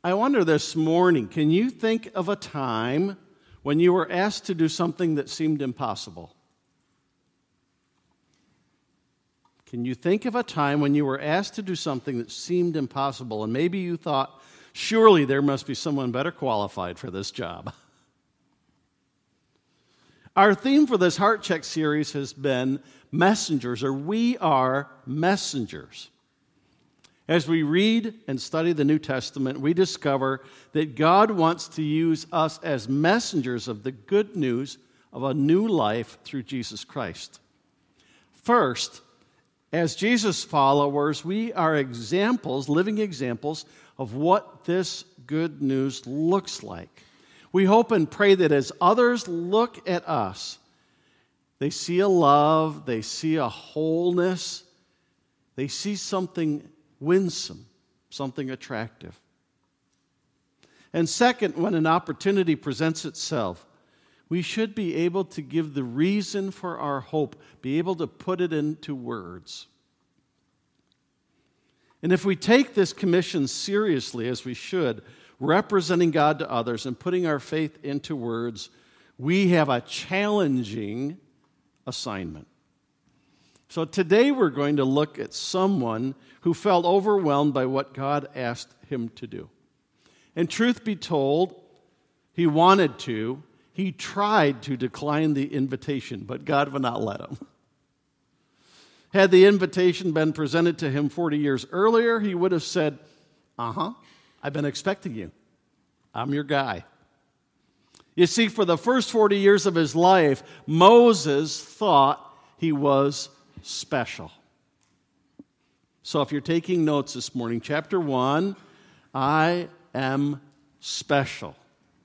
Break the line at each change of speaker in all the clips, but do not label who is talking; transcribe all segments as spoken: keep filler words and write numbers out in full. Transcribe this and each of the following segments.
I wonder this morning, can you think of a time when you were asked to do something that seemed impossible? Can you think of a time when you were asked to do something that seemed impossible, and maybe you thought, surely there must be someone better qualified for this job? Our theme for this Heart Check series has been messengers, or we are messengers. As we read and study the New Testament, we discover that God wants to use us as messengers of the good news of a new life through Jesus Christ. First, as Jesus followers, we are examples, living examples of what this good news looks like. We hope and pray that as others look at us, they see a love, they see a wholeness, they see something winsome, something attractive. And second, when an opportunity presents itself, we should be able to give the reason for our hope, be able to put it into words. And if we take this commission seriously, as we should, representing God to others and putting our faith into words, we have a challenging assignment. So today we're going to look at someone who felt overwhelmed by what God asked him to do. And truth be told, he wanted to. He tried to decline the invitation, but God would not let him. Had the invitation been presented to him forty years earlier, he would have said, uh-huh, I've been expecting you. I'm your guy. You see, for the first forty years of his life, Moses thought he was special. So if you're taking notes this morning, chapter one, I am special.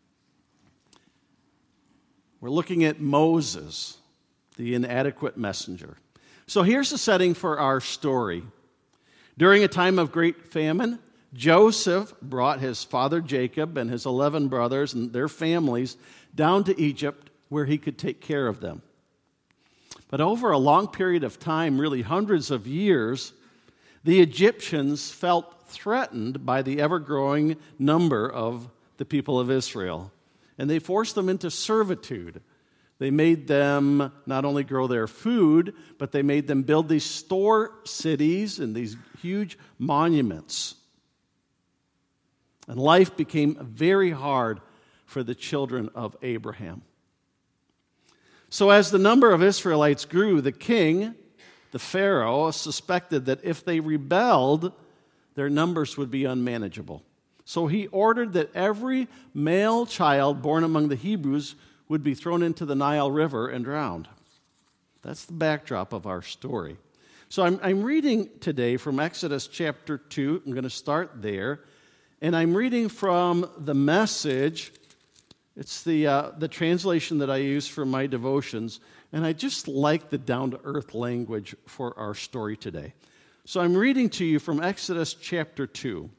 We're looking at Moses, the inadequate messenger. So here's the setting for our story. During a time of great famine, Joseph brought his father Jacob and his eleven brothers and their families down to Egypt where he could take care of them. But over a long period of time, really hundreds of years, the Egyptians felt threatened by the ever-growing number of the people of Israel, and they forced them into servitude. They made them not only grow their food, but they made them build these store cities and these huge monuments. And life became very hard for the children of Abraham. So as the number of Israelites grew, the king, the Pharaoh, suspected that if they rebelled, their numbers would be unmanageable. So he ordered that every male child born among the Hebrews would be thrown into the Nile River and drowned. That's the backdrop of our story. So I'm, I'm reading today from Exodus chapter two. I'm going to start there. And I'm reading from the Message. It's the uh, the translation that I use for my devotions, and I just like the down-to-earth language for our story today. So I'm reading to you from Exodus chapter two.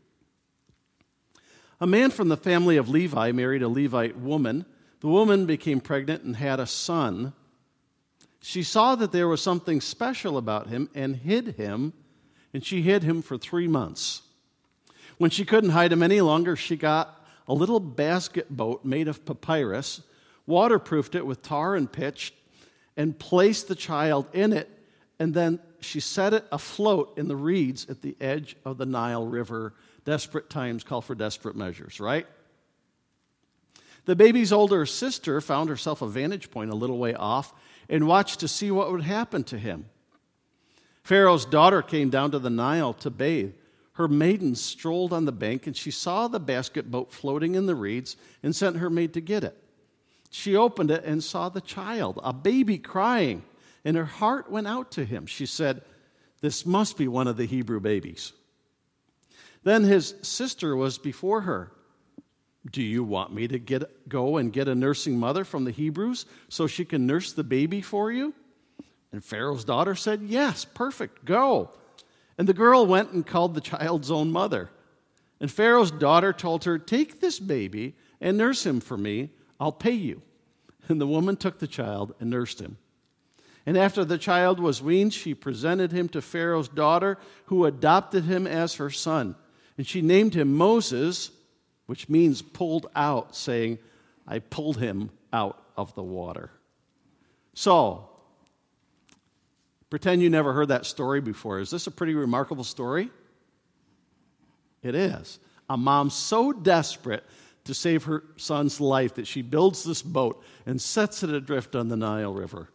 A man from the family of Levi married a Levite woman. The woman became pregnant and had a son. She saw that there was something special about him and hid him, and she hid him for three months. When she couldn't hide him any longer, she got a little basket boat made of papyrus, waterproofed it with tar and pitch, and placed the child in it, and then she set it afloat in the reeds at the edge of the Nile River. Desperate times call for desperate measures, right? The baby's older sister found herself a vantage point a little way off and watched to see what would happen to him. Pharaoh's daughter came down to the Nile to bathe. Her maidens strolled on the bank, and she saw the basket boat floating in the reeds and sent her maid to get it. She opened it and saw the child, a baby crying, and her heart went out to him. She said, "This must be one of the Hebrew babies." Then his sister was before her. "Do you want me to get go and get a nursing mother from the Hebrews so she can nurse the baby for you?" And Pharaoh's daughter said, "Yes, perfect, go." And the girl went and called the child's own mother. And Pharaoh's daughter told her, "Take this baby and nurse him for me. I'll pay you." And the woman took the child and nursed him. And after the child was weaned, she presented him to Pharaoh's daughter, who adopted him as her son. And she named him Moses, which means pulled out, saying, I pulled him out of the water. So, pretend you never heard that story before. Is this a pretty remarkable story? It is. A mom so desperate to save her son's life that she builds this boat and sets it adrift on the Nile River.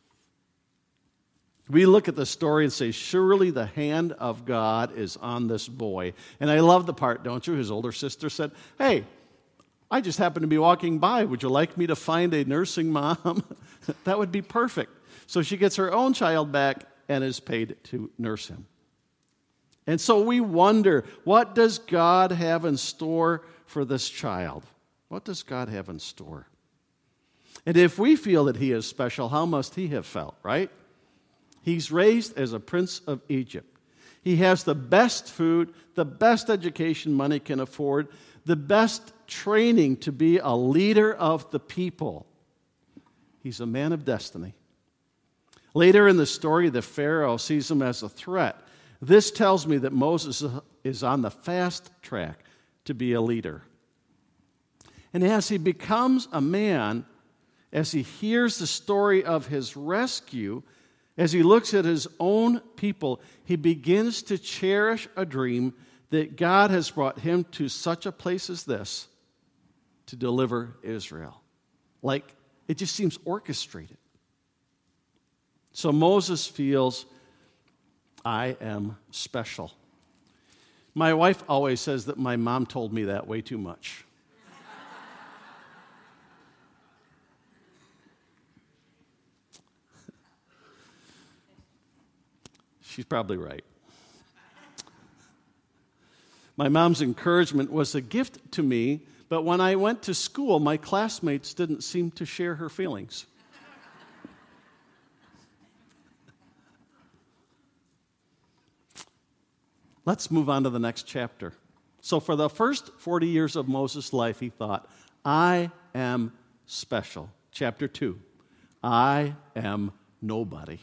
We look at the story and say, surely the hand of God is on this boy. And I love the part, don't you? His older sister said, hey, I just happened to be walking by. Would you like me to find a nursing mom? That would be perfect. So she gets her own child back and is paid to nurse him. And so we wonder, what does God have in store for this child? What does God have in store? And if we feel that he is special, how must he have felt, right? He's raised as a prince of Egypt. He has the best food, the best education money can afford, the best training to be a leader of the people. He's a man of destiny. Later in the story, the Pharaoh sees him as a threat. This tells me that Moses is on the fast track to be a leader. And as he becomes a man, as he hears the story of his rescue, as he looks at his own people, he begins to cherish a dream that God has brought him to such a place as this to deliver Israel. Like, it just seems orchestrated. So Moses feels, I am special. My wife always says that my mom told me that way too much. She's probably right. My mom's encouragement was a gift to me, but when I went to school, my classmates didn't seem to share her feelings. Let's move on to the next chapter. So for the first forty years of Moses' life, he thought, I am special. Chapter two, I am nobody.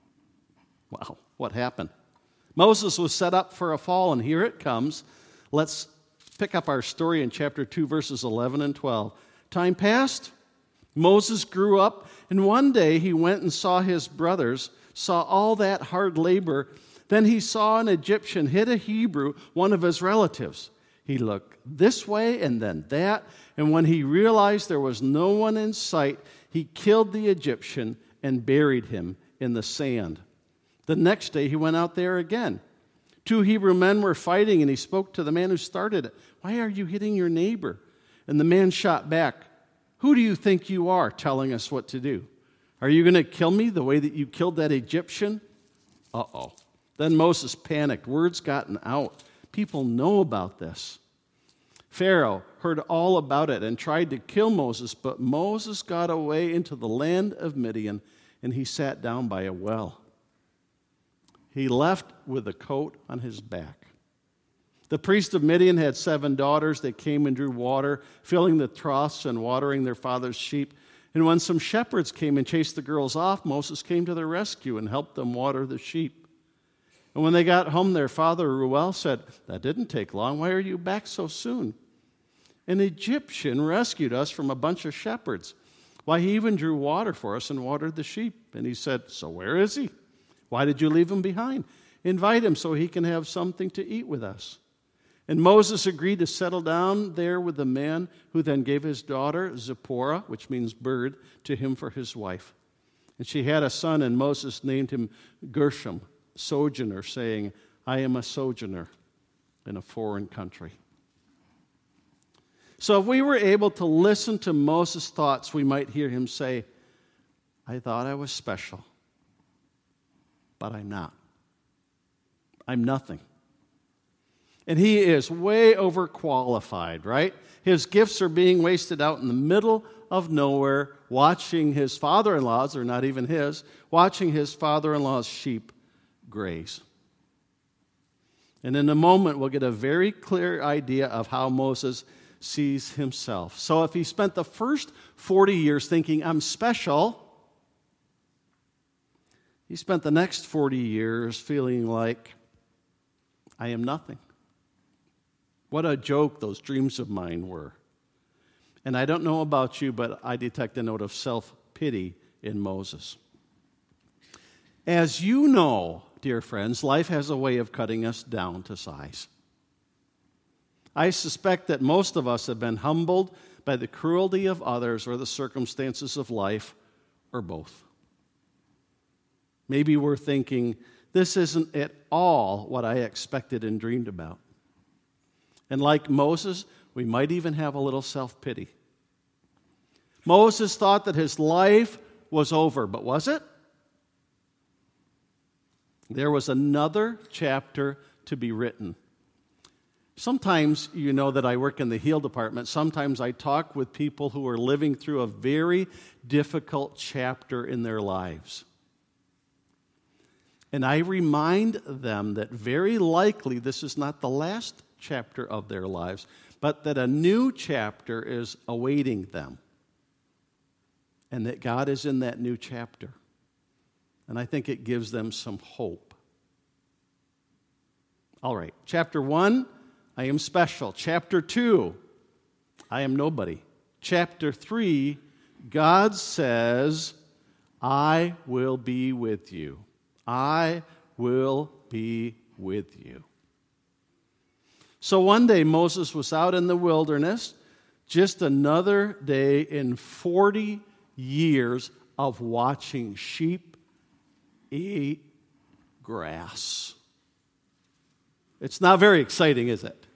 Wow, what happened? Moses was set up for a fall, and here it comes. Let's pick up our story in chapter two, verses eleven and twelve. Time passed. Moses grew up, and one day he went and saw his brothers, saw all that hard labor. Then he saw an Egyptian hit a Hebrew, one of his relatives. He looked this way and then that, and when he realized there was no one in sight, he killed the Egyptian and buried him in the sand. The next day he went out there again. Two Hebrew men were fighting, and he spoke to the man who started it. Why are you hitting your neighbor? And the man shot back, who do you think you are telling us what to do? Are you going to kill me the way that you killed that Egyptian? Uh-oh. Then Moses panicked. Word's gotten out. People know about this. Pharaoh heard all about it and tried to kill Moses, but Moses got away into the land of Midian, and he sat down by a well. He left with a coat on his back. The priest of Midian had seven daughters. They came and drew water, filling the troughs and watering their father's sheep. And when some shepherds came and chased the girls off, Moses came to their rescue and helped them water the sheep. And when they got home, their father, Reuel, said, that didn't take long. Why are you back so soon? An Egyptian rescued us from a bunch of shepherds. Why, he even drew water for us and watered the sheep. And he said, so where is he? Why did you leave him behind? Invite him so he can have something to eat with us. And Moses agreed to settle down there with the man, who then gave his daughter, Zipporah, which means bird, to him for his wife. And she had a son, and Moses named him Gershom, sojourner, saying, I am a sojourner in a foreign country. So if we were able to listen to Moses' thoughts, we might hear him say, I thought I was special, but I'm not. I'm nothing. And he is way overqualified, right? His gifts are being wasted out in the middle of nowhere, watching his father-in-law's, or not even his, watching his father-in-law's sheep graze. And in a moment, we'll get a very clear idea of how Moses sees himself. So if he spent the first forty years thinking, I'm special, he spent the next forty years feeling like, I am nothing. What a joke those dreams of mine were. And I don't know about you, but I detect a note of self-pity in Moses. As you know, dear friends, life has a way of cutting us down to size. I suspect that most of us have been humbled by the cruelty of others or the circumstances of life, or both. Maybe we're thinking, this isn't at all what I expected and dreamed about. And like Moses, we might even have a little self-pity. Moses thought that his life was over, but was it? There was another chapter to be written. Sometimes, you know that I work in the Heal department. Sometimes I talk with people who are living through a very difficult chapter in their lives. And I remind them that very likely this is not the last chapter of their lives, but that a new chapter is awaiting them. And that God is in that new chapter. And I think it gives them some hope. All right, chapter one, I am special. Chapter two, I am nobody. Chapter three, God says, I will be with you. I will be with you. So one day Moses was out in the wilderness, just another day in forty years of watching sheep eat grass. It's not very exciting, is it?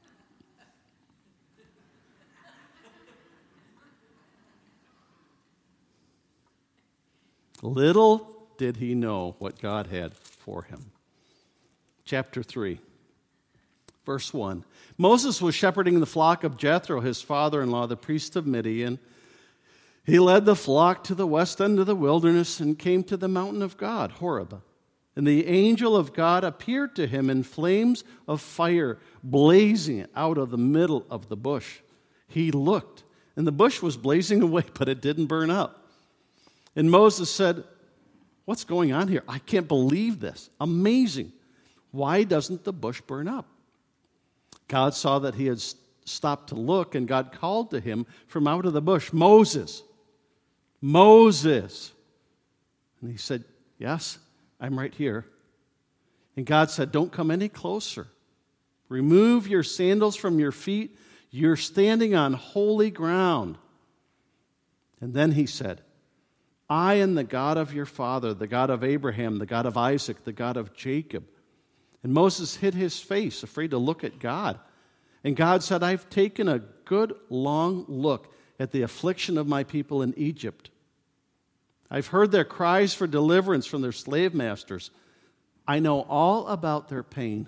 Little did he know what God had for him. Chapter three, verse one. Moses was shepherding the flock of Jethro, his father-in-law, the priest of Midian. He led the flock to the west end of the wilderness and came to the mountain of God, Horeb. And the angel of God appeared to him in flames of fire, blazing out of the middle of the bush. He looked, and the bush was blazing away, but it didn't burn up. And Moses said, what's going on here? I can't believe this. Amazing. Why doesn't the bush burn up? God saw that he had stopped to look, and God called to him from out of the bush, Moses, Moses. And he said, yes, I'm right here. And God said, don't come any closer. Remove your sandals from your feet. You're standing on holy ground. And then he said, I am the God of your father, the God of Abraham, the God of Isaac, the God of Jacob. And Moses hid his face, afraid to look at God. And God said, I've taken a good long look at the affliction of my people in Egypt. I've heard their cries for deliverance from their slave masters. I know all about their pain.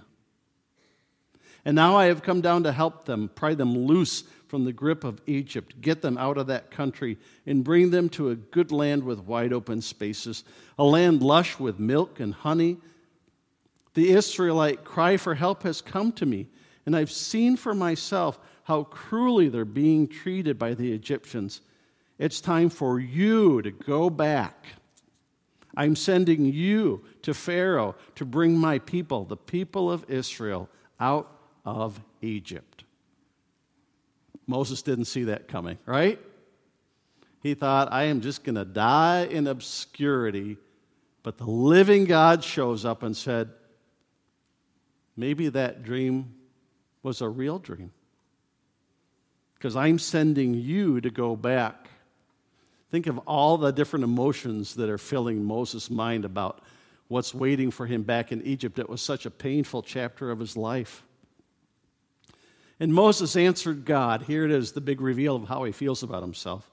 And now I have come down to help them, pry them loose from the grip of Egypt, get them out of that country, and bring them to a good land with wide open spaces, a land lush with milk and honey. The Israelite cry for help has come to me, and I've seen for myself how cruelly they're being treated by the Egyptians. It's time for you to go back. I'm sending you to Pharaoh to bring my people, the people of Israel, out of Egypt. Moses didn't see that coming, right? He thought, I am just going to die in obscurity. But the living God shows up and said, maybe that dream was a real dream. Because I'm sending you to go back. Think of all the different emotions that are filling Moses' mind about what's waiting for him back in Egypt. It was such a painful chapter of his life. And Moses answered God. Here it is, the big reveal of how he feels about himself.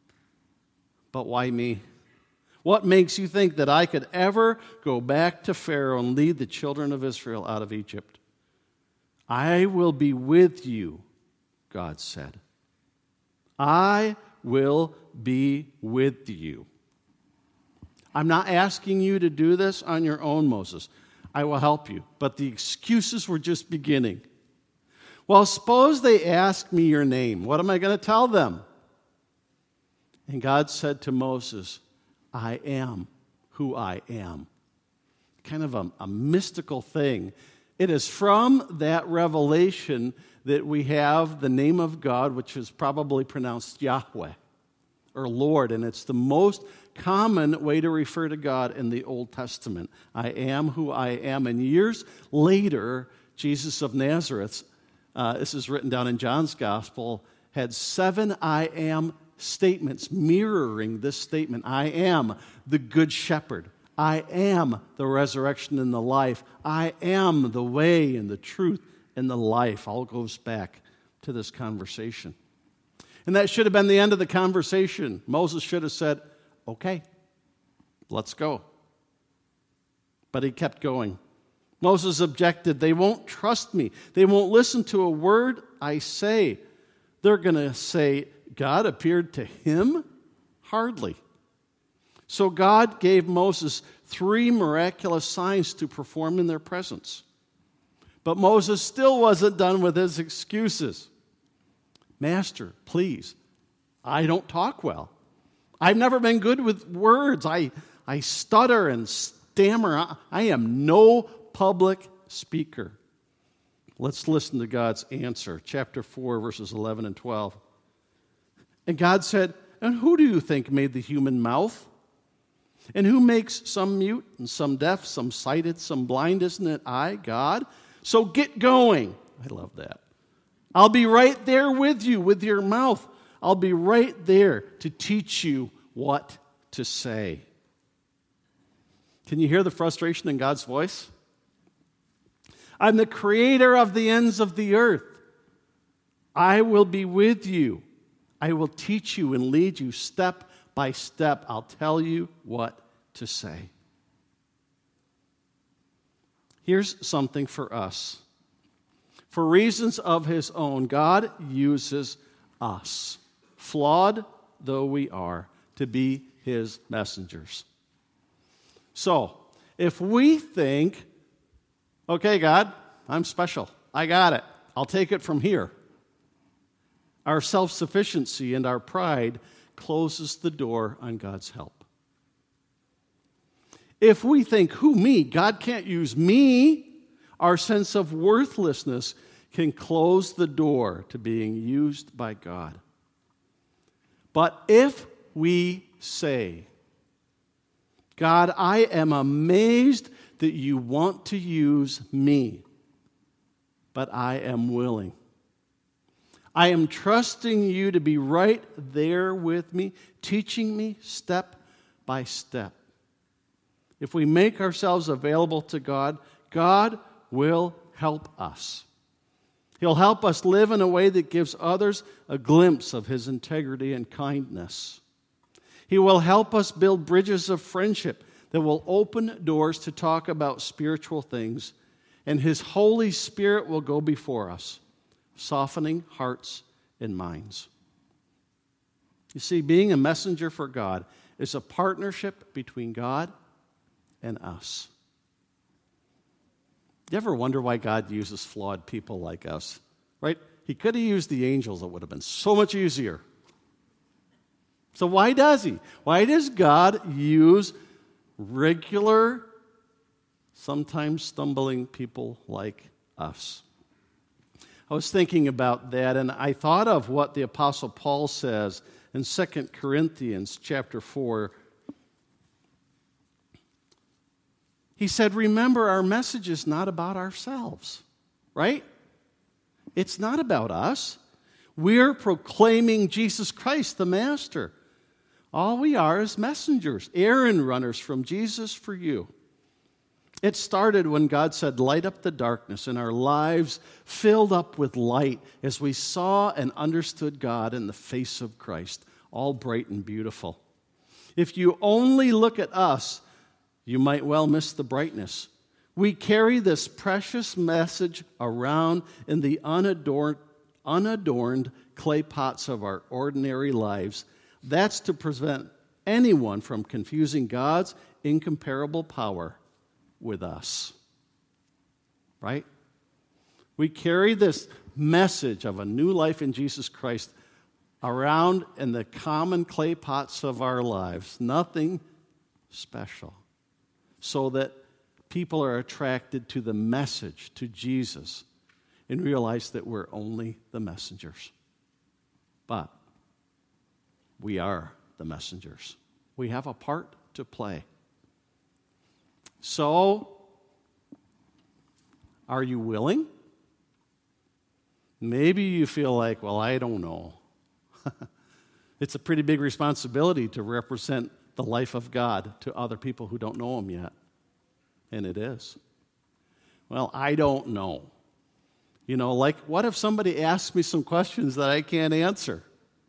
But why me? What makes you think that I could ever go back to Pharaoh and lead the children of Israel out of Egypt? I will be with you, God said. I will be with you. I'm not asking you to do this on your own, Moses. I will help you. But the excuses were just beginning. Well, suppose they ask me your name. What am I going to tell them? And God said to Moses, I am who I am. Kind of a, a mystical thing. It is from that revelation that we have the name of God, which is probably pronounced Yahweh or Lord, and it's the most common way to refer to God in the Old Testament. I am who I am. And years later, Jesus of Nazareth, uh, this is written down in John's Gospel, had seven I am statements mirroring this statement. I am the good shepherd. I am the resurrection and the life. I am the way and the truth and the life. All goes back to this conversation. And that should have been the end of the conversation. Moses should have said, okay, let's go. But he kept going. Moses objected, they won't trust me. They won't listen to a word I say. They're going to say, God appeared to him? Hardly. So God gave Moses three miraculous signs to perform in their presence. But Moses still wasn't done with his excuses. Master, please, I don't talk well. I've never been good with words. I, I stutter and stammer. I, I am no public speaker. Let's listen to God's answer. Chapter four, verses eleven and twelve. And God said, and who do you think made the human mouth? And who makes some mute and some deaf, some sighted, some blind? Isn't it I, God? So get going. I love that. I'll be right there with you, with your mouth. I'll be right there to teach you what to say. Can you hear the frustration in God's voice? I'm the creator of the ends of the earth. I will be with you. I will teach you and lead you step by step. I'll tell you what to say. Here's something for us. For reasons of his own, God uses us, flawed though we are, to be his messengers. So, if we think, okay, God, I'm special. I got it. I'll take it from here. Our self-sufficiency and our pride closes the door on God's help. If we think, who, me? God can't use me. Our sense of worthlessness can close the door to being used by God. But if we say, God, I am amazed that you want to use me, but I am willing. I am trusting you to be right there with me, teaching me step by step. If we make ourselves available to God, God will help us. He'll help us live in a way that gives others a glimpse of his integrity and kindness. He will help us build bridges of friendship that will open doors to talk about spiritual things, and his Holy Spirit will go before us, softening hearts and minds. You see, being a messenger for God is a partnership between God and us. You ever wonder why God uses flawed people like us? Right? He could have used the angels. It would have been so much easier. So why does he? Why does God use regular, sometimes stumbling people like us? I was thinking about that, and I thought of what the Apostle Paul says in Second Corinthians chapter four. He said, remember, our message is not about ourselves, right? It's not about us. We're proclaiming Jesus Christ, the Master. All we are is messengers, errand runners from Jesus for you. It started when God said, light up the darkness, and our lives filled up with light as we saw and understood God in the face of Christ, all bright and beautiful. If you only look at us, you might well miss the brightness. We carry this precious message around in the unadorned, unadorned clay pots of our ordinary lives. That's to prevent anyone from confusing God's incomparable power with us. Right? We carry this message of a new life in Jesus Christ around in the common clay pots of our lives. Nothing special. So that people are attracted to the message, to Jesus. and realize that we're only the messengers. But we are the messengers. We have a part to play. So, are you willing? Maybe you feel like, well, I don't know. It's a pretty big responsibility to represent the life of God to other people who don't know Him yet. And it is. Well, I don't know. You know, like, what if somebody asks me some questions that I can't answer?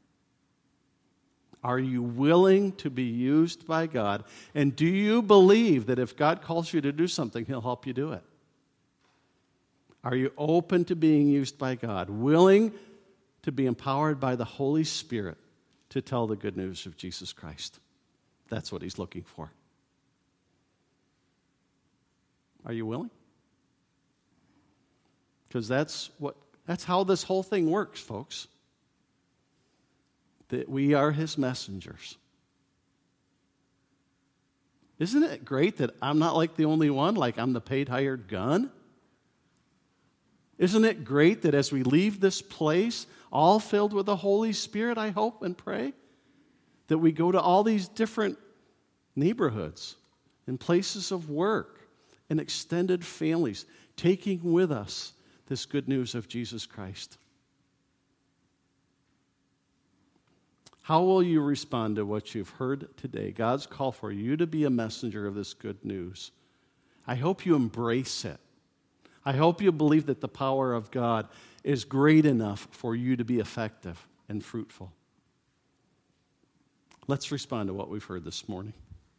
Are you willing to be used by God? And do you believe that if God calls you to do something, He'll help you do it? Are you open to being used by God? Willing to be empowered by the Holy Spirit to tell the good news of Jesus Christ? That's what He's looking for. Are you willing? Because that's what that's how this whole thing works, folks. That we are His messengers. Isn't it great that I'm not like the only one, like I'm the paid hired gun? Isn't it great that as we leave this place, all filled with the Holy Spirit, I hope and pray, that we go to all these different neighborhoods and places of work and extended families, taking with us this good news of Jesus Christ? How will you respond to what you've heard today? God's call for you to be a messenger of this good news. I hope you embrace it. I hope you believe that the power of God is great enough for you to be effective and fruitful. Let's respond to what we've heard this morning.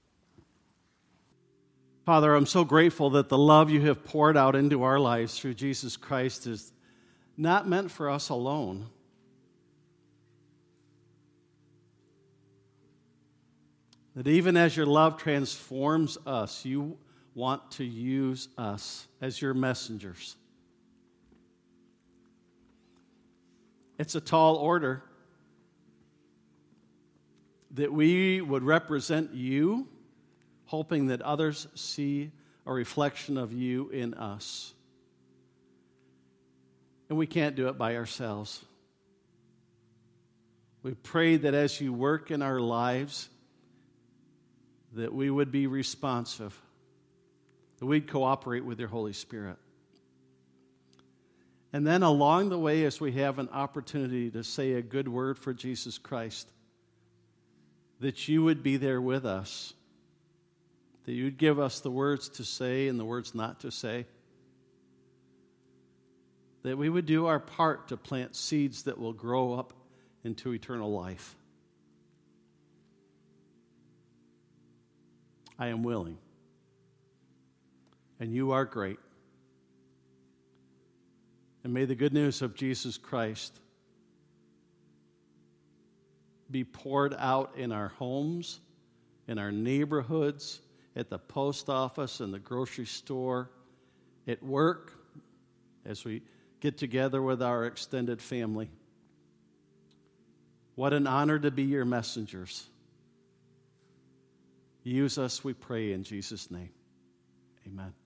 Father, I'm so grateful that the love you have poured out into our lives through Jesus Christ is not meant for us alone. That even as your love transforms us, you want to use us as your messengers. It's a tall order that we would represent you, hoping that others see a reflection of you in us. And we can't do it by ourselves. We pray that as you work in our lives, that we would be responsive, that we'd cooperate with your Holy Spirit. And then along the way, as we have an opportunity to say a good word for Jesus Christ, that you would be there with us, that you'd give us the words to say and the words not to say, that we would do our part to plant seeds that will grow up into eternal life. I am willing. And you are great. And may the good news of Jesus Christ be poured out in our homes, in our neighborhoods, at the post office, in the grocery store, at work, as we get together with our extended family. What an honor to be your messengers. Use us, we pray, in Jesus' name. Amen.